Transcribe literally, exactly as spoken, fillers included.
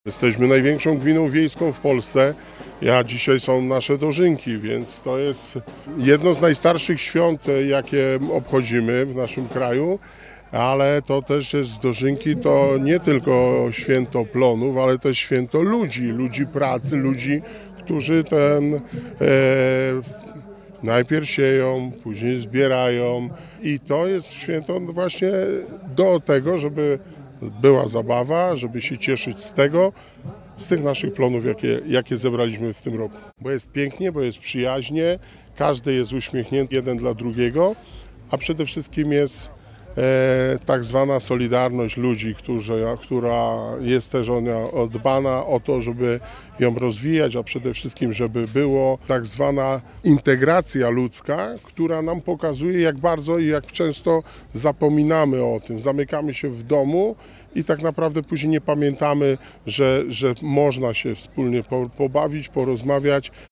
Jesteśmy największą gminą wiejską w Polsce, a dzisiaj są nasze dożynki, więc to jest jedno z najstarszych świąt, jakie obchodzimy w naszym kraju, ale to też jest dożynki, to nie tylko święto plonów, ale też święto ludzi, ludzi pracy, ludzi, którzy ten e, najpierw sieją, później zbierają i to jest święto właśnie do tego, żeby była zabawa, żeby się cieszyć z tego, z tych naszych plonów, jakie, jakie zebraliśmy w tym roku. Bo jest pięknie, bo jest przyjaźnie, każdy jest uśmiechnięty jeden dla drugiego, a przede wszystkim jest e, tak zwana solidarność ludzi, którzy, która jest też ona dbana o to, żeby ją rozwijać, a przede wszystkim, żeby było tak zwana integracja ludzka, która nam pokazuje, jak bardzo i jak często zapominamy o tym. Zamykamy się w domu i tak naprawdę później nie pamiętamy, że, że można się wspólnie pobawić, porozmawiać.